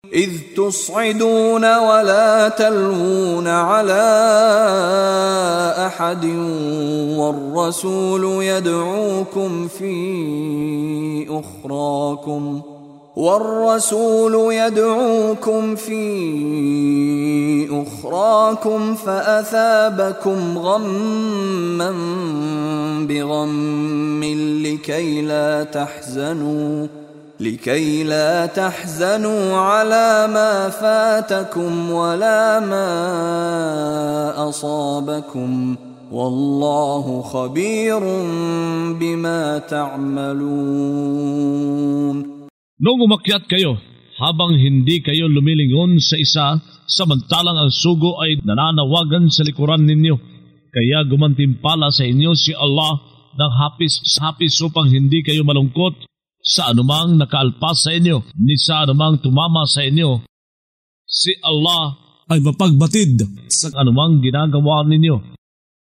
إذ تصعدون ولا تلوون على أحد والرسول يدعوكم في أخراكم فأثابكم غما بغم لكي لا تحزنوا على ما فاتكم ولا ما أصابكم والله خبير بما تعملون. Nung umakyat kayo, habang hindi kayo lumilingon sa isa, samantalang ang sugo ay nananawagan sa likuran ninyo, kaya gumantimpala sa inyo si Allah ng hapis upang hindi kayo malungkot sa anumang nakaalpas sa inyo, ni sa anumang tumama sa inyo. Si Allah ay mapagbatid sa anumang ginagawa ninyo.